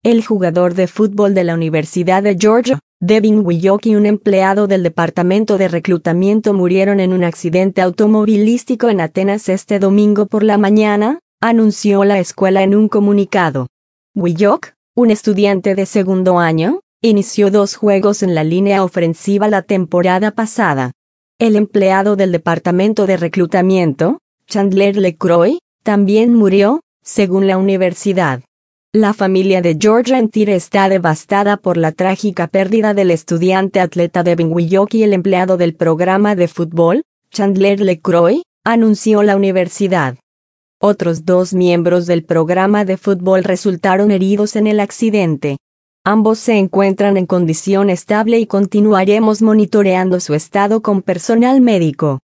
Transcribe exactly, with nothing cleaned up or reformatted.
El jugador de fútbol de la Universidad de Georgia, Devin Willock, y un empleado del departamento de reclutamiento murieron en un accidente automovilístico en Atenas este domingo por la mañana, anunció la escuela en un comunicado. Willock, un estudiante de segundo año, inició dos juegos en la línea ofensiva la temporada pasada. El empleado del departamento de reclutamiento, Chandler LeCroy, también murió, según la universidad. La familia de Georgia Tech está devastada por la trágica pérdida del estudiante atleta Devin Willock y el empleado del programa de fútbol, Chandler LeCroy, anunció la universidad. Otros dos miembros del programa de fútbol resultaron heridos en el accidente. Ambos se encuentran en condición estable y continuaremos monitoreando su estado con personal médico.